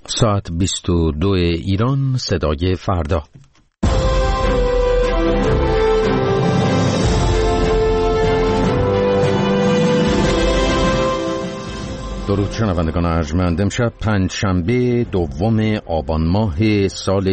ساعت 22 ایران، صدای فردا. درود شنوندگان ارجمند. امشب پنجشنبه دوم آبان ماه سال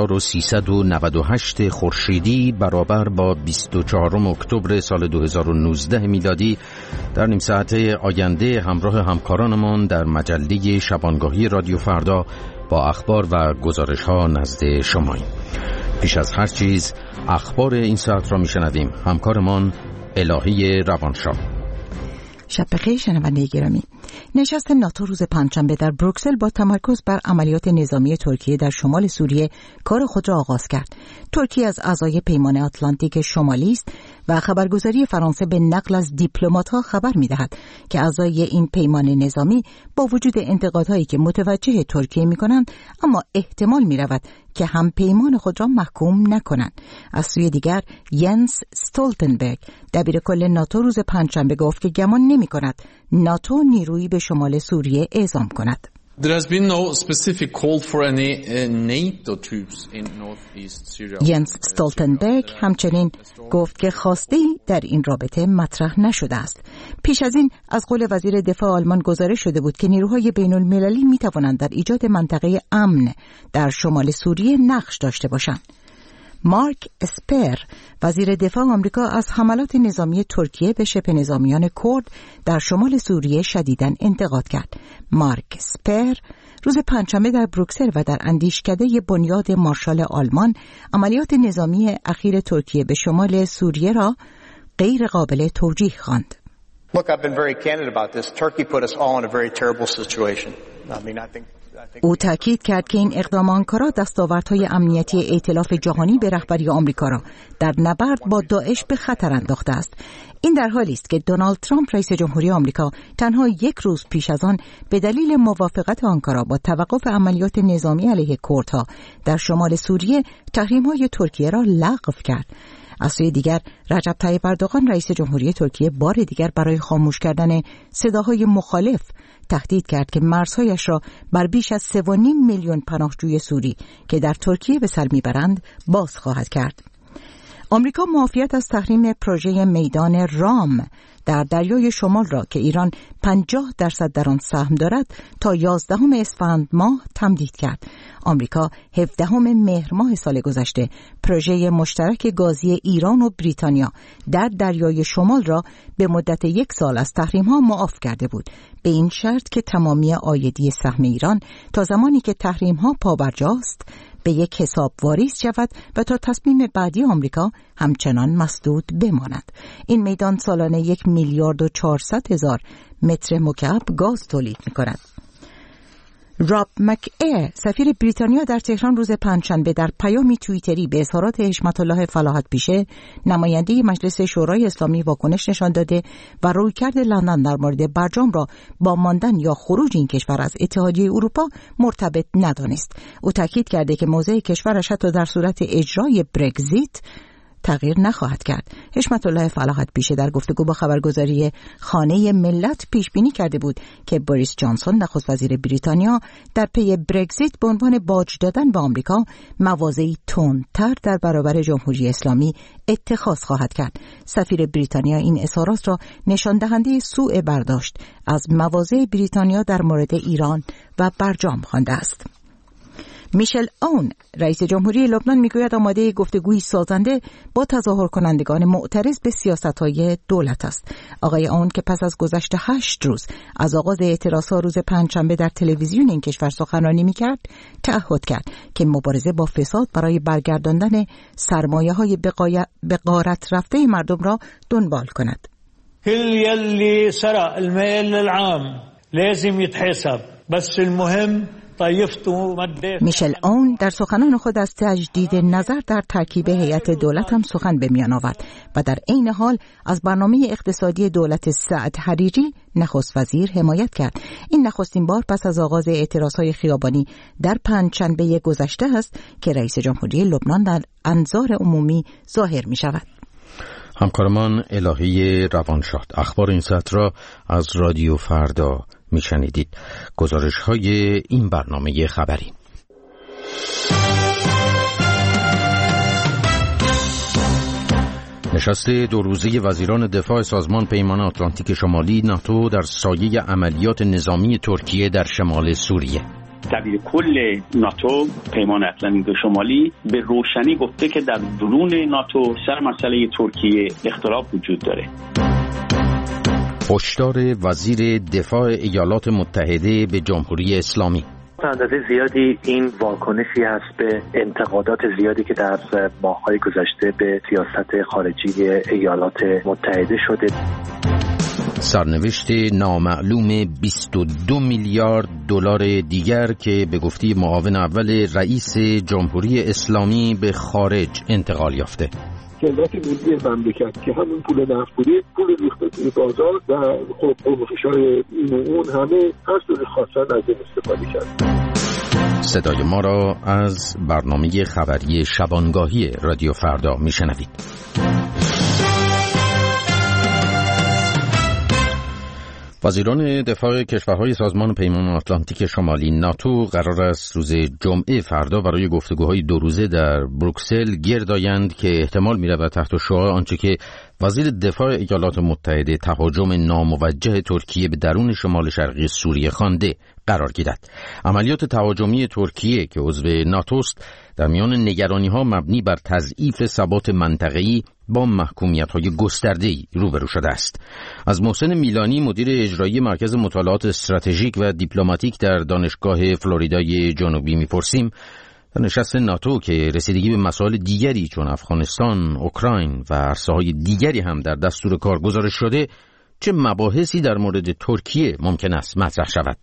1398 خورشیدی برابر با 24 اکتبر سال 2019 میلادی در نیم ساعت آینده همراه همکارانمان در مجله شبانگاهی رادیو فردا با اخبار و گزارش ها نزد شماییم. پیش از هر چیز اخبار این ساعت را میشنویم. همکارمان الهی روانشاه. شب بخیر شنونده گرامی. نشست ناتو روز پنجشنبه در بروکسل با تمرکز بر عملیات نظامی ترکیه در شمال سوریه کار خود را آغاز کرد. ترکیه از اعضای پیمان آتلانتیک شمالی است و خبرگزاری فرانسه به نقل از دیپلمات‌ها خبر می‌دهد که اعضای این پیمان نظامی با وجود انتقادهایی که متوجه ترکیه می‌کنند، اما احتمال می‌رود که هم پیمان خود را محکوم نکنند. از سوی دیگر ینس استولتنبرگ دبیرکل ناتو روز پنجشنبه گفت که گمان نمی‌کند ناتو نیرویی به شمال سوریه اعزام کند. There has been no specific call for any NATO troops in northeast Syria. ینس استولتنبرگ همچنین گفت که خواسته‌ای در این رابطه مطرح نشده است. پیش از این از قول وزیر دفاع آلمان گزارش شده بود که نیروهای بین‌المللی می‌توانند در ایجاد منطقه امن در شمال سوریه نقش داشته باشند. مارک اسپر وزیر دفاع آمریکا از حملات نظامی ترکیه به شبه نظامیان کرد در شمال سوریه شدیداً انتقاد کرد. مارک اسپر روز پنجشنبه در بروکسل و در اندیشکده بنیاد مارشال آلمان عملیات نظامی اخیر ترکیه به شمال سوریه را غیر قابل توجیه خواند. Look, I've been very candid about this. Turkey put us all in a very terrible situation. او تاکید کرد که این اقدام آنکارا دستاوردهای امنیتی ائتلاف جهانی به رهبری آمریکا را در نبرد با داعش به خطر انداخته است. این در حالی است که دونالد ترامپ رئیس جمهوری آمریکا تنها یک روز پیش از آن به دلیل موافقت آنکارا با توقف عملیات نظامی علیه کردها در شمال سوریه تحریم‌های ترکیه را لغو کرد. از سوی دیگر رجب طیب اردوغان رئیس جمهوری ترکیه بار دیگر برای خاموش کردن صداهای مخالف تهدید کرد که مرزهایش را بر بیش از 3.5 میلیون پناهجوی سوری که در ترکیه به سر میبرند باز خواهد کرد. آمریکا معافیت از تحریم پروژه میدان رام در دریای شمال را که ایران 50% در آن سهم دارد تا 11 اسفند ماه تمدید کرد. آمریکا 17 مهر ماه سال گذشته پروژه مشترک گازی ایران و بریتانیا در دریای شمال را به مدت 1 سال از تحریم‌ها معاف کرده بود، به این شرط که تمامی عایدی سهم ایران تا زمانی که تحریم‌ها پابرجاست به یک حساب واریز شود و تا تصمیم بعدی آمریکا همچنان مسدود بماند. این میدان سالانه 1,400,000 متر مکعب گاز تولید می‌کند. راب مک‌ایر سفیر بریتانیا در تهران روز پنجشنبه در پیامی توییتری به اظهارات حشمت الله فلاحت پیشه نماینده مجلس شورای اسلامی واکنش نشان داده و رویکرد لندن در مورد برجام را با ماندن یا خروج این کشور از اتحادیه اروپا مرتبط ندانست. او تاکید کرده که موضع کشورش حتی در صورت اجرای برگزیت تغییر نخواهد کرد. حشمت الله فلاحت پیشه در گفتگو با خبرگزاری خانه ملت پیش بینی کرده بود که بوریس جانسون نخست وزیر بریتانیا در پی برگزیت به عنوان باج دادن به آمریکا مواضعی تندتر در برابر جمهوری اسلامی اتخاذ خواهد کرد. سفیر بریتانیا این اظهارات را نشان دهنده سوء برداشت از مواضع بریتانیا در مورد ایران و برجام خوانده است. میشل اون رئیس جمهوری لبنان میگوید آماده گفتگوی سازنده با تظاهر کنندگان معترض به سیاست‌های دولت است. آقای اون که پس از گذشت 8 روز از آغاز اعتراضها روز پنجشنبه در تلویزیون این کشور سخنرانی میکرد، تعهد کرد که مبارزه با فساد برای برگرداندن سرمایه‌های به غارت رفته مردم را دنبال کند. كل يلي سرق المال العام لازم يتحاسب بس المهم میشل اون در سخنان خود از تجدید نظر در ترکیب هیئت دولت هم سخن به میان آورد و در عین حال از برنامه اقتصادی دولت سعد حریری نخست وزیر حمایت کرد. این نخستین بار پس از آغاز اعتراضهای خیابانی در پنجشنبه گذشته است که رئیس جمهوری لبنان در انظار عمومی ظاهر می شود. همکارمان الهی روانشاد اخبار این ساعت را از رادیو فردا میشنیدید. گزارش های این برنامه خبری. نشست 2 روزه وزیران دفاع سازمان پیمان آتلانتیک شمالی ناتو در سایه عملیات نظامی ترکیه در شمال سوریه. دبیر کل ناتو پیمان آتلانتیک شمالی به روشنی گفته که در درون ناتو سر مسئله ترکیه اختلاف وجود داره. هشدار وزیر دفاع ایالات متحده به جمهوری اسلامی. تا اندازه زیادی این واکنشی هست به انتقادات زیادی که در ماه‌های گذشته به سیاست خارجی ایالات متحده شده. سرنوشت نامعلوم 22 میلیارد دلار دیگر که به گفته معاون اول رئیس جمهوری اسلامی به خارج انتقال یافته. ثروت ملی مملکت که همون پول نفت بوده، پول ریخته توی بازار و خب قوم‌های این و اون همه هر طور خواستن از این استفاده کرد. صدای ما را از برنامه خبری شبانگاهی رادیو فردا میشنوید. وزیران دفاع کشورهای سازمان پیمان آتلانتیک شمالی ناتو قرار است روز جمعه فردا برای گفتگوهای 2 روزه در بروکسل گرد آیند که احتمال می‌رود تحت شعار آنچه که وزیر دفاع ایالات متحده تهاجم ناموجه ترکیه به درون شمال شرقی سوریه خوانده قرار گیرد. عملیات تهاجمی ترکیه که عضو ناتوست در میان نگرانی‌ها مبنی بر تضعیف ثبات منطقه‌ای با محکومیت‌های گسترده‌ای روبرو شده است. از محسن میلانی مدیر اجرایی مرکز مطالعات استراتژیک و دیپلماتیک در دانشگاه فلوریدای جنوبی می‌پرسیم در نشست ناتو که رسیدگی به مسائل دیگری چون افغانستان، اوکراین و عرصه‌های دیگری هم در دستور کار گذاشته شده چه مباحثی در مورد ترکیه ممکن است مطرح شود؟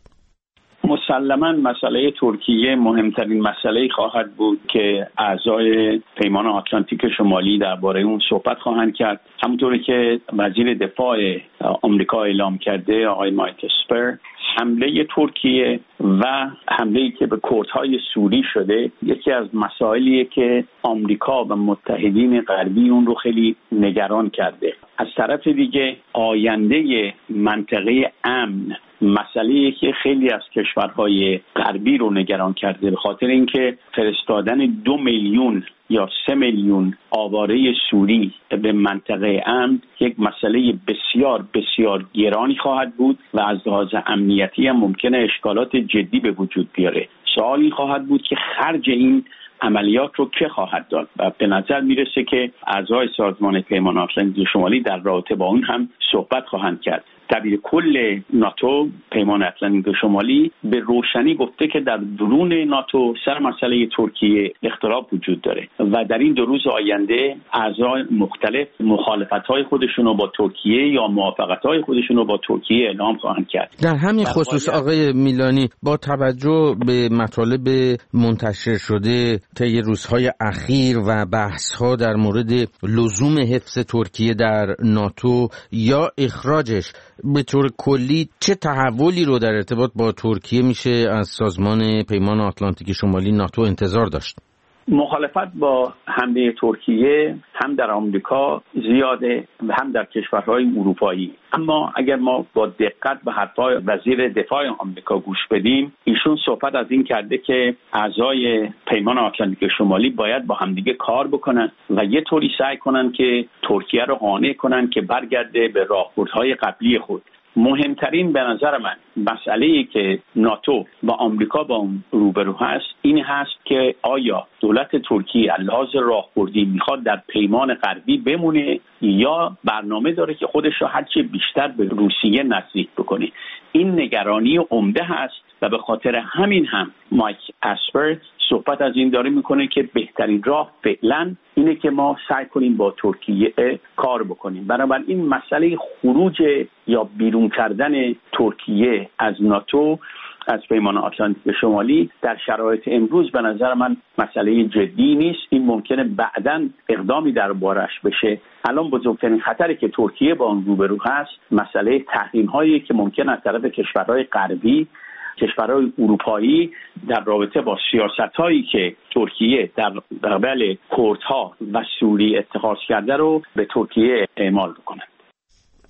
مسلماً مسئله ترکیه مهمترین مسئله خواهد بود که اعضای پیمان آتلانتیک شمالی درباره اون صحبت خواهند کرد. همونطوری که وزیر دفاع آمریکا اعلام کرده آقای مایک اسپر، حمله ترکیه و حمله‌ای که به کردهای سوری شده یکی از مسائلیه که آمریکا و متحدین غربی اون رو خیلی نگران کرده. از طرف دیگه آینده منطقه امن مسئله‌ای که خیلی از کشورهای غربی رو نگران کرده، به خاطر اینکه فرستادن 2 میلیون یا 3 میلیون آواره سوری به منطقه امن یک مسئله بسیار بسیار گرانی خواهد بود و از لحاظ امنیتی هم ممکنه اشکالات جدی به وجود بیاره. سوالی خواهد بود که خرج این عملیات رو که خواهد داد و به نظر میرسه که اعضای سازمان پیمان آتلانتیک شمالی در رابطه با اون هم صحبت خواهند کرد. دبیر کل ناتو پیمان آتلانتیک شمالی به روشنی گفته که در درون ناتو سر مسئله ترکیه اختلاف وجود داره و در این 2 روز آینده اعضای مختلف مخالفت‌های خودشون رو با ترکیه یا موافقت‌های خودشون رو با ترکیه اعلام خواهند کرد. در همین خصوص آقای میلانی با توجه به مطالب منتشر شده طی روزهای اخیر و بحث‌ها در مورد لزوم حفظ ترکیه در ناتو یا اخراجش، به طور کلی چه تحولی رو در ارتباط با ترکیه میشه از سازمان پیمان آتلانتیک شمالی ناتو انتظار داشت؟ مخالفت با حمله ترکیه هم در آمریکا زیاده و هم در کشورهای اروپایی. اما اگر ما با دقت به حرفای وزیر دفاع آمریکا گوش بدیم، ایشون صحبت از این کرده که اعضای پیمان آتلانتیک شمالی باید با همدیگه کار بکنن و یه طوری سعی کنن که ترکیه رو قانع کنن که برگرده به راهبردهای قبلی خود. مهمترین به نظر من مسئله‌ای که ناتو و آمریکا با اون روبرو هست این هست که آیا دولت ترکیه لحاظ راهبردی میخواد در پیمان غربی بمونه یا برنامه داره که خودش رو هرچه بیشتر به روسیه نزدیک بکنه. این نگرانی عمده هست و به خاطر همین هم مایک اسپر صحبت از این داره میکنه که بهترین راه فعلا اینه که ما سعی کنیم با ترکیه کار بکنیم. بنابراین این مسئله خروج یا بیرون کردن ترکیه از ناتو از پیمان آتلانتیک شمالی در شرایط امروز به نظر من مسئله جدی نیست. این ممکنه بعداً اقدامی دربارش بشه. الان بزرگترین خطری که ترکیه با اون روبرو هست مسئله تحریم‌هایی که ممکن از طرف کشورهای غربی، کشورهای اروپایی در رابطه با سیاست‌هایی که ترکیه در قبال کردها و سوری اتخاذ کرده رو به ترکیه اعمال بکنه.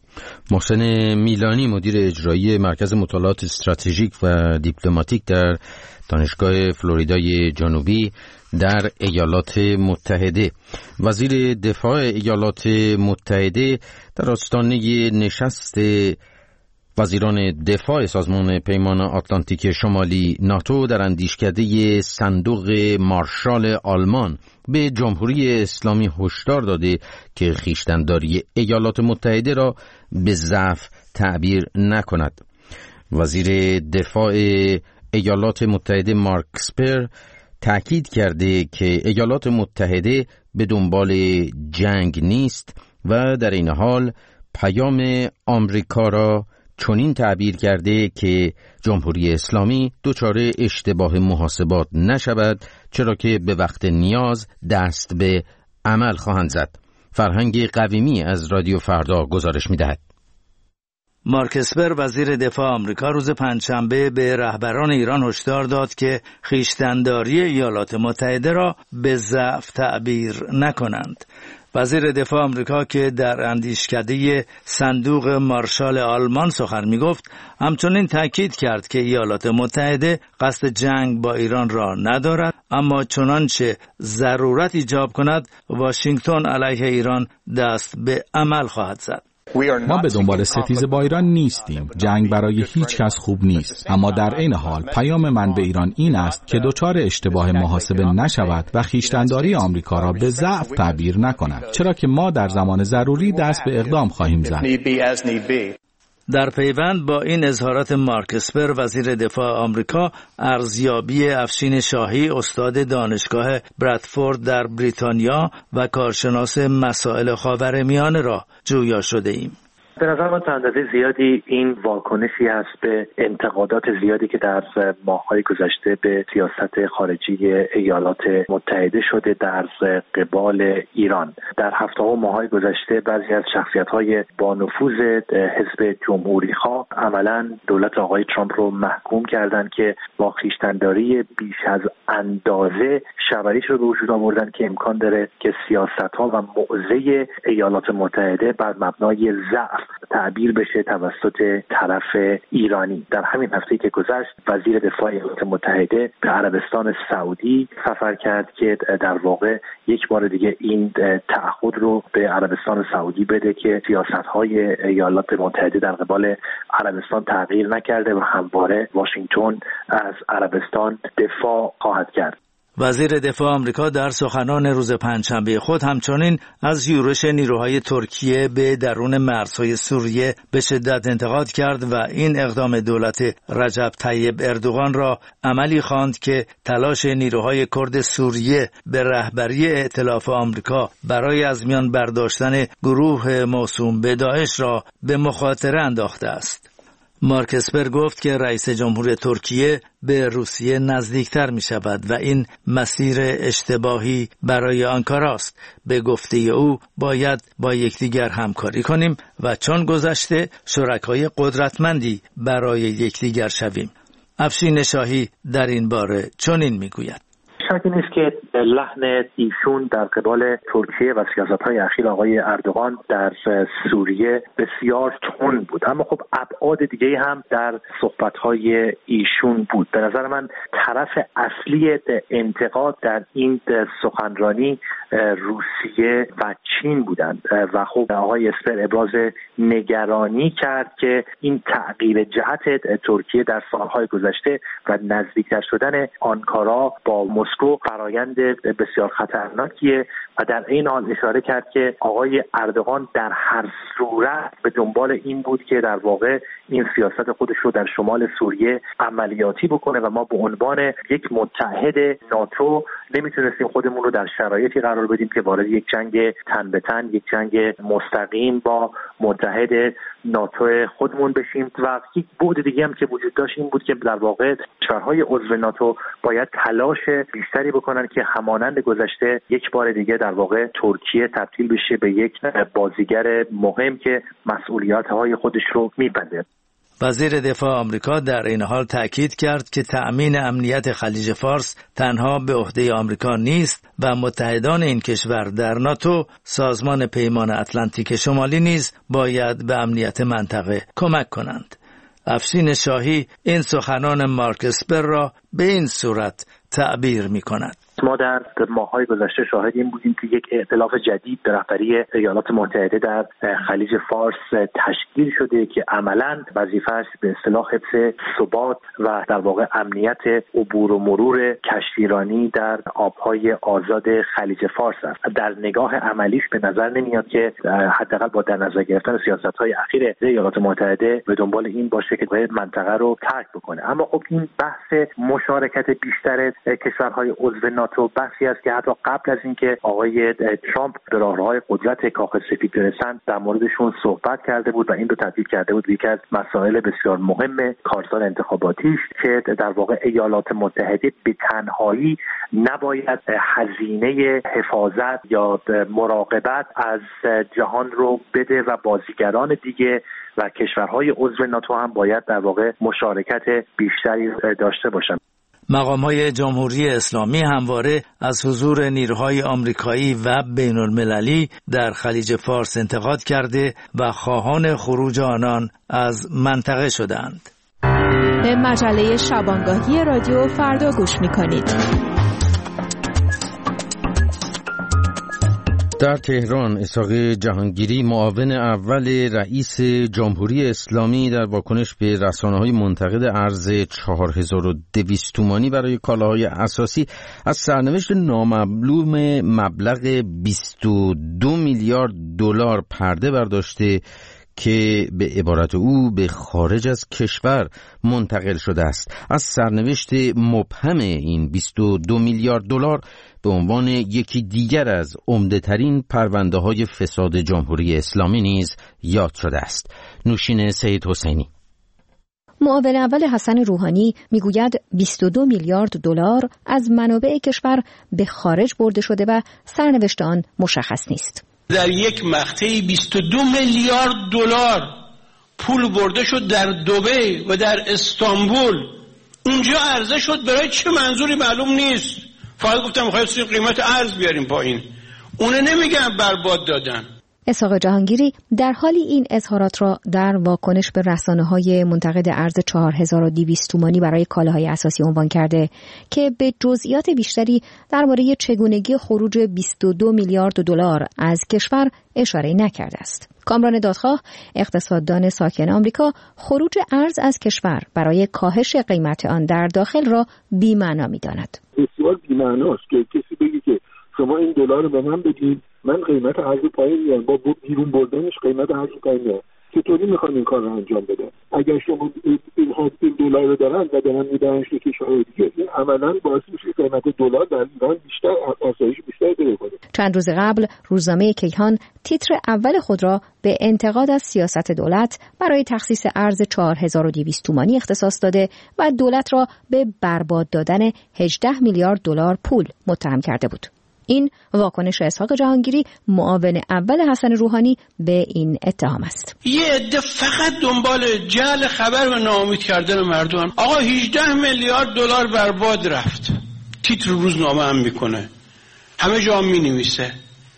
محسن میلانی مدیر اجرایی مرکز مطالعات استراتژیک و دیپلماتیک در دانشگاه فلوریدای جنوبی در ایالات متحده. وزیر دفاع ایالات متحده در آستانه نشست وزیران دفاع سازمان پیمان آتلانتیک شمالی ناتو در اندیشکده صندوق مارشال آلمان به جمهوری اسلامی هشدار داده که خویشتن‌داری ایالات متحده را به ضعف تعبیر نکند. وزیر دفاع ایالات متحده مارک اسپر تأکید کرده که ایالات متحده به دنبال جنگ نیست و در این حال پیام آمریکا را چنین تعبیر کرده که جمهوری اسلامی دچار اشتباه محاسبات نشود، چرا که به وقت نیاز دست به عمل خواهند زد. فرهنگ قویمی از رادیو فردا گزارش می‌دهد. مارک اسپر وزیر دفاع آمریکا روز پنجشنبه به رهبران ایران هشدار داد که خویشتن‌داری ایالات متحده را به ضعف تعبیر نکنند. وزیر دفاع آمریکا که در اندیشکده صندوق مارشال آلمان سخن می‌گفت، همچنین تاکید کرد که ایالات متحده قصد جنگ با ایران را ندارد، اما چنانچه ضرورت ایجاب کند واشنگتن علیه ایران دست به عمل خواهد زد. ما به دنبال ستیزه با ایران نیستیم. جنگ برای هیچ کس خوب نیست، اما در این حال پیام من به ایران این است که دچار اشتباه محاسبه نشود و خویشتن‌داری آمریکا را به ضعف تعبیر نکند، چرا که ما در زمان ضروری دست به اقدام خواهیم زد. در پیوند با این اظهارات مارک اسپر وزیر دفاع آمریکا، ارزیابی افشین شاهی استاد دانشگاه برادفورد در بریتانیا و کارشناس مسائل خاورمیانه را جویا شده ایم. به نظر من تا اندازه زیادی این واکنشی است به انتقادات زیادی که در ماه‌های گذشته به سیاست خارجی ایالات متحده شده در قبال ایران. در هفته‌ها و ماه‌های گذشته بعضی از شخصیت‌های با نفوذ حزب جمهوری‌خواه عملاً دولت آقای ترامپ رو محکوم کردند که با خویشتن‌داری بیش از اندازه شبریش رو به وجود آوردن که امکان داره که سیاست‌ها و موضع ایالات متحده بر مبنای ضعف تعبیر بشه توسط طرف ایرانی. در همین هفته‌ای که گذشت وزیر دفاع ایالات متحده به عربستان سعودی سفر کرد که در واقع یک بار دیگه این تعهد رو به عربستان سعودی بده که سیاست‌های ایالات متحده در قبال عربستان تغییر نکرده و همواره واشنگتن از عربستان دفاع خواهد کرد. وزیر دفاع آمریکا در سخنان روز پنجشنبه خود همچنین از یورش نیروهای ترکیه به درون مرزهای سوریه به شدت انتقاد کرد و این اقدام دولت رجب طیب اردوغان را عملی خواند که تلاش نیروهای کرد سوریه به رهبری ائتلاف آمریکا برای از میان برداشتن گروه موسوم به داعش را به مخاطره انداخته است. مارک اسپر گفت که رئیس جمهور ترکیه به روسیه نزدیکتر می شود و این مسیر اشتباهی برای آنکارا است. به گفته او باید با یکدیگر همکاری کنیم و چون گذشته شرکای قدرتمندی برای یکدیگر شویم. افشین شاهی در این باره چنین می گوید: شکی نیست که لحن ایشون در قبال ترکیه و سیاست‌های اخیر آقای اردوغان در سوریه بسیار تند بود، اما خب ابعاد دیگه هم در صحبت‌های ایشون بود. به نظر من طرف اصلی انتقاد در این سخنرانی روسیه و چین بودند و خب آقای اسپر ابراز نگرانی کرد که این تغییر جهت ترکیه در سالهای گذشته و نزدیکتر شدن آنکارا با مسکو فرایند بسیار خطرناکیه و در این حال اشاره کرد که آقای اردوغان در هر صورت به دنبال این بود که در واقع این سیاست خودش رو در شمال سوریه عملیاتی بکنه و ما به عنوان یک متحد ناتو نمیتونستیم خودمون رو در شرایطی قرار بدیم که وارد یک جنگ تن به تن، یک جنگ مستقیم با متحد ناتو خودمون بشیم. و یک بعد دیگه هم که وجود داشت این بود که در واقع کشورهای عضو ناتو باید تلاش بیشتری بکنن که همانند گذشته یک بار دیگه در واقع ترکیه تبدیل بشه به یک بازیگر مهم که مسئولیت‌های خودش رو می‌پذیره. وزیر دفاع آمریکا در این حال تأکید کرد که تأمین امنیت خلیج فارس تنها به عهده آمریکا نیست و متحدان این کشور در ناتو، سازمان پیمان اتلانتیک شمالی نیز باید به امنیت منطقه کمک کنند. افشین شاهی این سخنان مارک اسپر را به این صورت تعبیر می کند. ما در ماه‌های گذشته شاهد این بودیم که یک ائتلاف جدید به رهبری ایالات متحده در خلیج فارس تشکیل شده که عملاً وظیفه‌اش به اصطلاح حفظ ثبات و در واقع امنیت عبور و مرور کشتیرانی در آب‌های آزاد خلیج فارس است. در نگاه عملیش به نظر نمیاد که حداقل با در نظر گرفتن سیاست‌های اخیر ایالات متحده به دنبال این باشه که منطقه رو ترک بکنه. اما خب این بحث مشارکت بیشتر کشورهای عضو ناتو بحثی است که حتی قبل از اینکه آقای ترامپ به راهروهای قدرت کاخ سفید برسند در موردشون صحبت کرده بود و این رو تبدیل کرده بود یکی از مسائل بسیار مهم کارزار انتخاباتیش که در واقع ایالات متحده به تنهایی نباید هزینه حفاظت یا مراقبت از جهان رو بده و بازیگران دیگه و کشورهای عضو ناتو هم باید در واقع مشارکت بیشتری داشته باشند. مقام‌های جمهوری اسلامی همواره از حضور نیروهای آمریکایی و بین‌المللی در خلیج فارس انتقاد کرده و خواهان خروج آنان از منطقه شدند. به مجله شبانگاهی رادیو فردا گوش می‌کنید. در تهران اسحاق جهانگیری معاون اول رئیس جمهوری اسلامی در واکنش به رسانه‌های منتقد ارز 4200 تومانی برای کالاهای اساسی از سرنوشت نامعلوم مبلغ 22 میلیارد دلار پرده برداشته که به عبارت او به خارج از کشور منتقل شده است. از سرنوشت مبهم این 22 میلیارد دلار به عنوان یکی دیگر از عمده‌ترین پرونده‌های فساد جمهوری اسلامی نیز یاد شده است. نوشین سید حسینی. معاون اول حسن روحانی میگوید 22 میلیارد دلار از منابع کشور به خارج برده شده و سرنوشت آن مشخص نیست. در یک مقطعی 22 میلیارد دلار پول برده شد در دبی و در استانبول. اونجا عرضه شد برای چه منظوری معلوم نیست. فقط گفتم می‌خوایم قیمت ارز بیاریم پایین. اونه نمیگن برباد دادن. اسحاق جهانگیری در حالی این اظهارات را در واکنش به رسانه‌های منتقد ارز 4200 تومانی برای کالاهای اساسی عنوان کرده که به جزئیات بیشتری درباره چگونگی خروج 22 میلیارد دلار از کشور اشاره نکرده است. کامران دادخواه اقتصاددان ساکن آمریکا خروج ارز از کشور برای کاهش قیمت آن در داخل را بی‌معنا می‌داند. بسیار بی‌معناست که کسی بگه که شما این دلار رو به من بدید من قیمت ارز پایین میارم با بیرون بردنش قیمت ارز پایین میارم. چطوری میخوان این کار رو انجام بدن؟ اگر شما این دلار رو دارن و دارن میدنش به کشورهای دیگه این عملاً باعث میشه قیمت دلار در ایران بیشتر افزایش بیشتر پیدا کنه. چند روز قبل روزنامه کیهان تیتر اول خود را به انتقاد از سیاست دولت برای تخصیص ارز 4200 تومانی اختصاص داده و دولت را به برباد دادن 18 میلیارد دلار پول متهم کرده بود. این واکنش اسحاق جهانگیری معاون اول حسن روحانی به این اتهام است. یه عده فقط دنبال جعل خبر و ناامید کردن مردم. آقا 18 میلیارد دلار برباد رفت. تیتر روزنامه هم میکنه. همه جا هم مینویسه.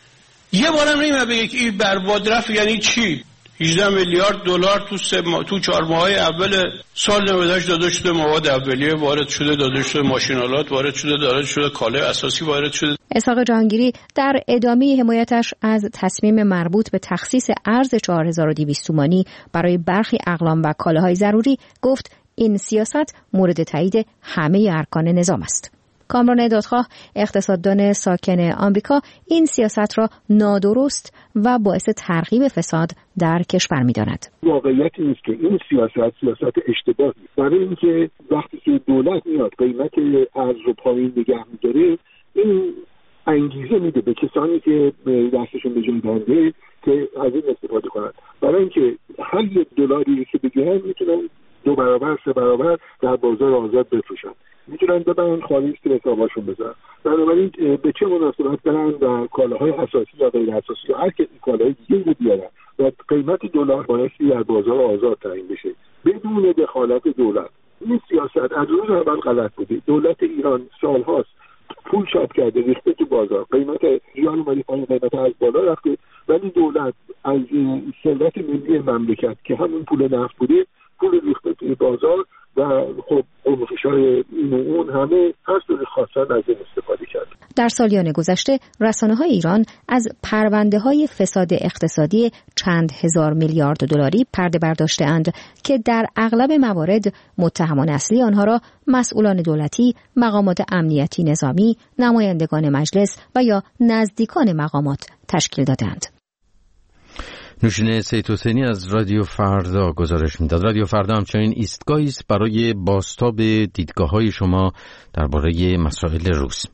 یه بارم نمی‌دونم بگه که این برباد رفت یعنی چی؟ 18 میلیارد دلار تو 4 ماهه اول سال 98 داده شده مواد اولیه وارد شده، داده شده ماشینالات وارد شده، داده شده کالای اساسی وارد شده. اسحاق جهانگیری در ادامه حمایتش از تصمیم مربوط به تخصیص ارز 4200 تومانی برای برخی اقلام و کالاهای ضروری گفت این سیاست مورد تایید همه ارکان نظام است. کامران دادخواه اقتصاددان ساکن آمریکا این سیاست را نادرست و باعث ترغیب فساد در کشور می‌داند. واقعیت این است که این سیاست اشتباهی است. برای اینکه وقتی که دولت میاد قیمت ارز رو پایین نگه می‌داره این انگیزه میده به کسانی که دستشون به جای بنده که از این استفاده کنند. برای اینکه هر یک دلاری که بگیرن میتونن 2 برابر 3 برابر در بازار آزاد بفروشن. میتونن ببرن خارج که حساباشون بزنن. بنابراین به چه مناسبت برن و کالاهای اساسی یا غیر اساسی یا هر کالای دیگه رو بیارن و قیمت دلار بایستی در بازار آزاد تعیین بشه بدون دخالت دولت. این سیاست از روز اول غلط بوده. دولت ایران سالهاست پول چاپ کرده، ریخته تو بازار، قیمت ریال اومده پایین، قیمت از بالا رفته، ولی دولت از ثروت ملی مملکت که همون پول نفت بوده پول ریخته توی بازار و خب قوم‌فشار این و اون همه هر طور خواستن از این استفاده کرد. در سالیان گذشته رسانه‌های ایران از پرونده‌های فساد اقتصادی چند هزار میلیارد دلاری پرده برداشته‌اند که در اغلب موارد متهمان اصلی آنها را مسئولان دولتی، مقامات امنیتی نظامی، نمایندگان مجلس و یا نزدیکان مقامات تشکیل دادند. نوشین سید حسینی از رادیو فردا گزارش میداد. رادیو فردا همچنین ایستگاهی است برای بازتاب دیدگاه‌های شما درباره مسائل روز.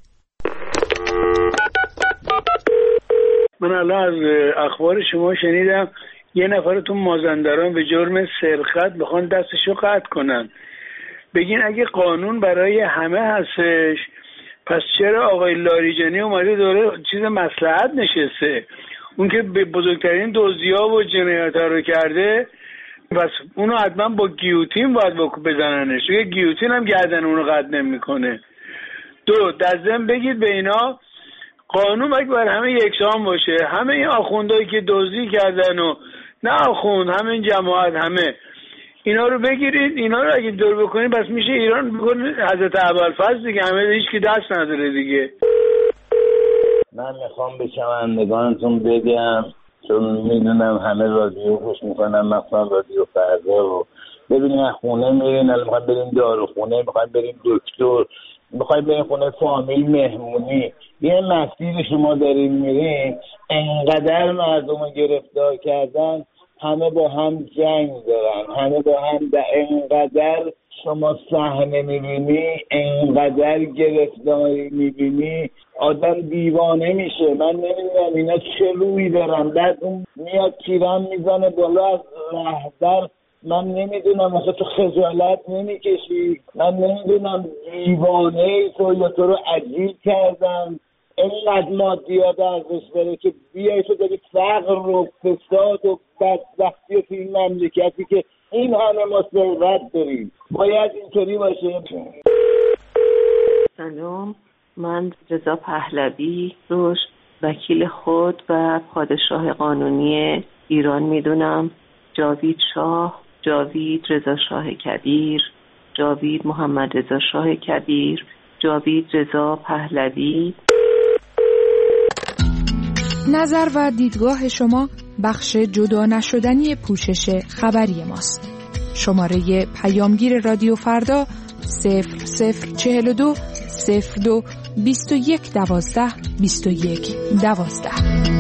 من الان از اخبار شما شنیدم یه نفر تو مازندران به جرم سرقت بخوان دستشو قطع کنن. بگین اگه قانون برای همه هستش پس چرا آقای لاریجانی اومده دوره چیز مصلحت نشسته؟ اون که به بزرگترین دزدی‌ها و جنایت‌ها رو کرده پس اونو حتما با گیوتین باید بزننش. یه گیوتین هم گردن اونو قطع نمی‌کنه. دو در ضمن بگید به اینا قانون باید برای همه یکسان باشه. همه این آخوندهایی که دزدی کردن و نه آخوند همه این جماعت همه اینا رو بگیرید، اینا رو اگه دور بکنید پس میشه ایران بکنید حضرت ابوالفضل دیگه، همه هیچ کی دست نداره دیگه. من میخوام به شنوندگانتون بگم چون میدونم همه رادیو گوش میکنن، مثلا رادیو فردا رو ببینید خونه میرین، الان میخوایم بریم داروخونه، میخوایم بریم دکتر، میخوایم بریم خونه فامیل مهمونی، یه مسیر شما دارین میرین انقدر مردم رو گرفتار کردن، همه با هم جنگ دارن، همه با هم انقدر شما صحنه میبینی، انقدر گرفتاری میبینی آدم دیوانه میشه. من نمیدونم اینا چه روی دارن، بعد اون میاد تیران میزنه بالا از رهبر، من نمیدونم آخه تو خجالت نمیکشی؟ من نمیدونم دیوانه ای تو رو عجیب کردن، اینقدر مادیات ارزش داره که بیایی تو داری فقر و فساد و بدبختی و تو این مملکتی که این همه ما ثروت داریم باید اینطوری باشه. سلام، من رضا پهلوی رو وکیل خود و پادشاه قانونی ایران میدونم. جاوید شاه، جاوید رضا شاه کبیر، جاوید محمد رضا شاه کبیر، جاوید رضا پهلوی. نظر و دیدگاه شما بخش جدا نشدنی پوشش خبری ماست. شماره پیامگیر رادیو فردا 0042 02 21 12 21 12.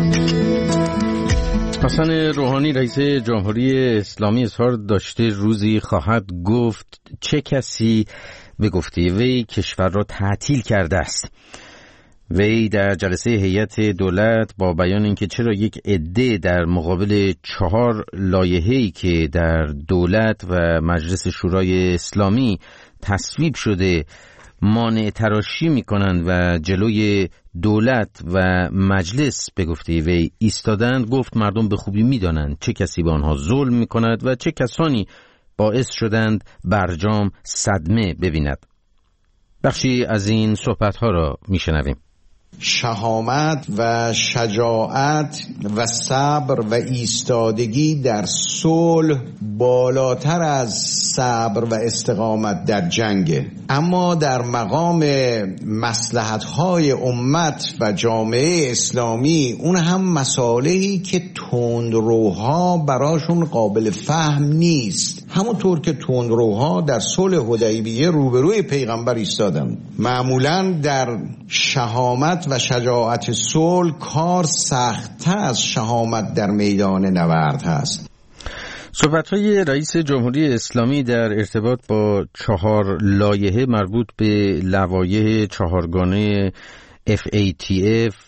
حسن روحانی رئیس جمهوری اسلامی اظهار داشته روزی خواهد گفت چه کسی به گفته وی کشور را تعطیل کرده است. وی در جلسه هیئت دولت با بیان اینکه چرا یک عده در مقابل 4 لایحه‌ای که در دولت و مجلس شورای اسلامی تصویب شده مانع تراشی می‌کنند و جلوی دولت و مجلس به گفته وی ایستادند، گفت مردم به خوبی می‌دانند چه کسی به آنها ظلم می‌کند و چه کسانی باعث شدند برجام صدمه ببیند. بخشی از این صحبت‌ها را می‌شنویم. شهامت و شجاعت و صبر و ایستادگی در صلح بالاتر از صبر و استقامت در جنگه، اما در مقام مصلحت‌های امت و جامعه اسلامی اون هم مسائلی که تندروها براشون قابل فهم نیست، همونطور که تندروها در صلح حدیبیه روبروی پیغمبر ایستادن. معمولاً در شهامت و شجاعت صلح کار سخت‌تر از شهامت در میدان نبرد هست. صحبت‌های رئیس جمهوری اسلامی در ارتباط با 4 لایحه مربوط به لوایح 4گانه FATF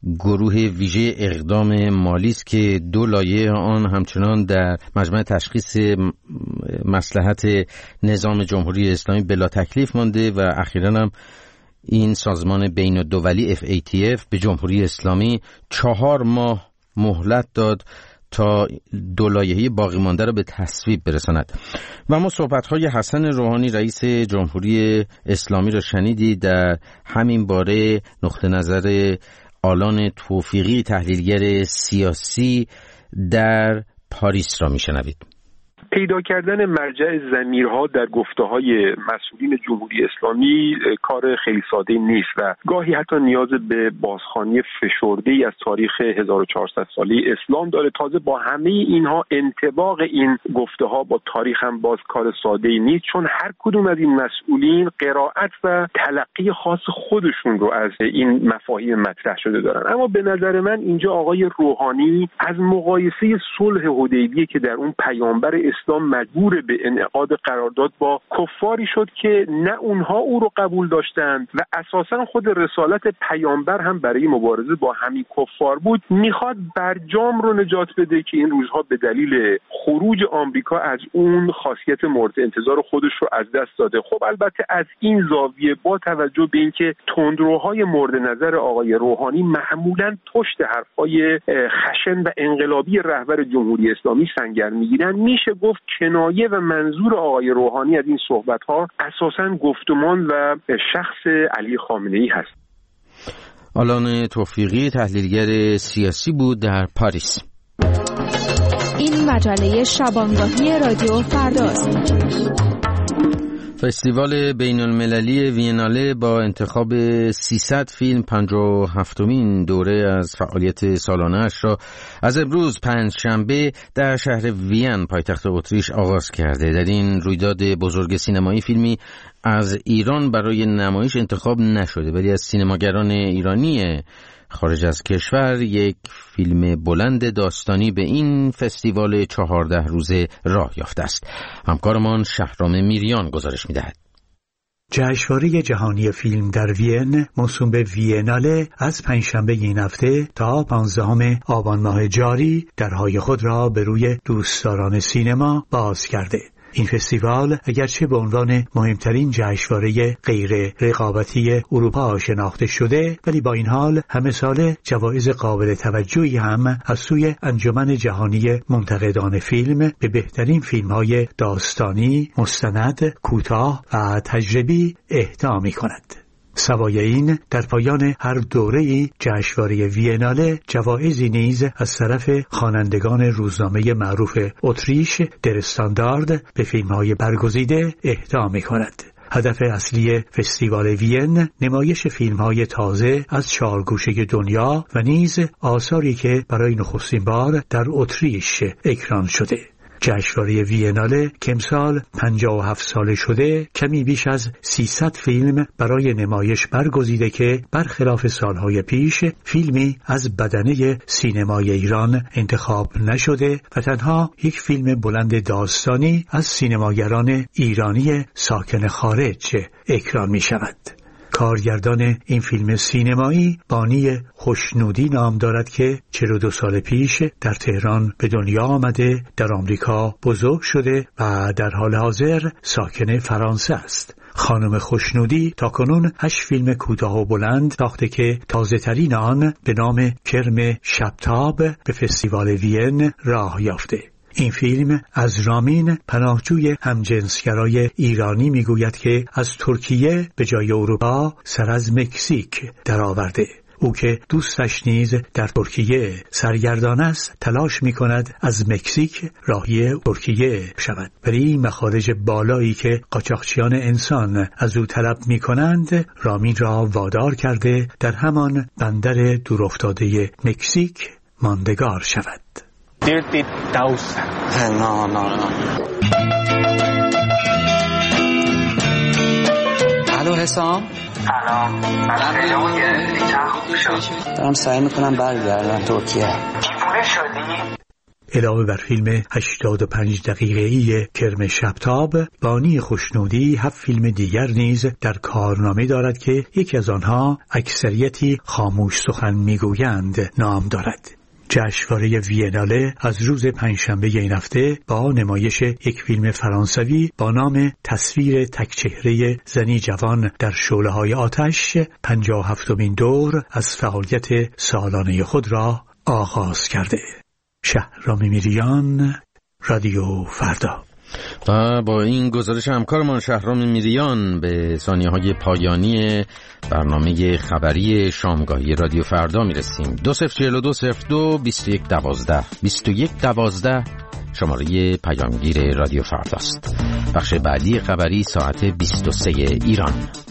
گروه ویژه اقدام مالی است که 2 لایه آن همچنان در مجمع تشخیص مصلحت نظام جمهوری اسلامی بلا تکلیف مانده و اخیراً هم این سازمان بین‌الدولی FATF به جمهوری اسلامی 4 ماه مهلت داد تا 2 لایحه باقی مانده را به تصویب برساند. و ما صحبت‌های حسن روحانی رئیس جمهوری اسلامی را شنیدید. در همین باره نقطه نظر آلان توفیقی تحلیلگر سیاسی در پاریس را میشنوید. پیدا کردن مرجع ضمیرها در گفته‌های مسئولین جمهوری اسلامی کار خیلی ساده نیست و گاهی حتی نیاز به بازخوانی فشرده‌ای از تاریخ 1400 ساله اسلام داره. تازه با همه اینها انطباق این گفته‌ها با تاریخ هم باز کار ساده‌ای نیست، چون هر کدوم از این مسئولین قرائت و تلقی خاص خودشون رو از این مفاهیم مطرح شده دارن. اما به نظر من اینجا آقای روحانی از مقایسه صلح حدیبیه که در اون پیامبر اسلام مجبور به انعقاد قرارداد با کفاری شد که نه اونها او رو قبول داشتند و اساساً خود رسالت پیامبر هم برای مبارزه با همین کفار بود، میخواد برجام رو نجات بده که این روزها به دلیل خروج آمریکا از اون خاصیت مورد انتظار خودش رو از دست داده. خب البته از این زاویه با توجه به اینکه تندروهای مورد نظر آقای روحانی معمولاً پشت حرفای خشن و انقلابی رهبر جمهوری اسلامی سنگر میگیرن، میشه گفت کنایه و منظور آقای روحانی از این صحبت‌ها اساساً گفتمان و شخص علی خامنه‌ای هست. آلان توفیقی تحلیلگر سیاسی بود در پاریس. این مجله شبانگاهی رادیو فرداست. فستیوال بین المللی ویناله با انتخاب 300 فیلم 57مین دوره از فعالیت سالانه‌اش را از امروز پنجشنبه در شهر وین پایتخت اتریش آغاز کرده. در این رویداد بزرگ سینمایی فیلمی از ایران برای نمایش انتخاب نشده، ولی از سینماگران ایرانی خارج از کشور یک فیلم بلند داستانی به این فستیوال 14 روزه راه یافته است. همکارمان شهرام میریان گزارش می‌دهد. جشنواره جهانی فیلم در وین موسوم به ویناله از پنجشنبه این هفته تا 15 آبان ماه جاری درهای خود را به روی دوستداران سینما باز کرده. این فستیوال اگرچه به عنوان مهمترین جشنواره غیر رقابتی اروپا شناخته شده، ولی با این حال همه ساله جوایز قابل توجهی هم از سوی انجمن جهانی منتقدان فیلم به بهترین فیلم‌های داستانی، مستند، کوتاه و تجربی اهدا می‌کند. سوای این در پایان هر دوره‌ای جشنواره ویناله جوایزی نیز از طرف خوانندگان روزنامه معروف اتریش در استاندارد به فیلم‌های برگزیده اهدا می‌کند. هدف اصلی فستیوال وین نمایش فیلم‌های تازه از 4 گوشه دنیا و نیز آثاری که برای نخستین بار در اتریش اکران شده. جشنواره ویناله که امسال 57 ساله شده، کمی بیش از 300 فیلم برای نمایش برگزیده که برخلاف سالهای پیش فیلمی از بدنه سینمای ایران انتخاب نشده و تنها یک فیلم بلند داستانی از سینماگران ایرانی ساکن خارج اکران می شود. کارگردان این فیلم سینمایی بانی خوشنودی نام دارد که 42 سال پیش در تهران به دنیا آمده، در آمریکا بزرگ شده و در حال حاضر ساکن فرانسه است. خانم خوشنودی تاکنون 8 فیلم کوتاه و بلند ساخته که تازه ترین آن به نام کرم شبتاب به فستیوال وین راه یافته. این فیلم از رامین، پناهجوی همجنسگرای ایرانی، میگوید که از ترکیه به جای اروپا سر از مکزیک درآورده. او که دوستش نیز در ترکیه سرگردان است، تلاش می‌کند از مکزیک راهی ترکیه شود. ولی مخارج بالایی که قاچاقچیان انسان از او طلب می‌کنند، رامین را وادار کرده در همان بندر دورافتاده مکزیک ماندگار شود. 30,000. No. الو حسام. سلام. دارم سعی میکنم برگردم ترکیه. دیوونه شدی؟ علاوه بر فیلم 85 دقیقه‌ای کرم شبتاب، بانی خوشنودی 7 فیلم دیگر نیز در کارنامه دارد که یکی از آنها اکثریتی خاموش سخن میگویند نام دارد. جشنواره ویناله از روز پنجشنبه این هفته با نمایش یک فیلم فرانسوی با نام تصویر تکچهره زنی جوان در شعله‌های آتش 57مین دور از فعالیت سالانه خود را آغاز کرده. شهرام میریان، رادیو فردا. و با این گزارش همکارمان شهرام میریان به ثانیه‌های پایانی برنامه خبری شامگاهی رادیو فردا میرسیم. 2042022112 شماره پیامگیر رادیو فرداست. بخش بعدی خبری ساعت 23 ایران.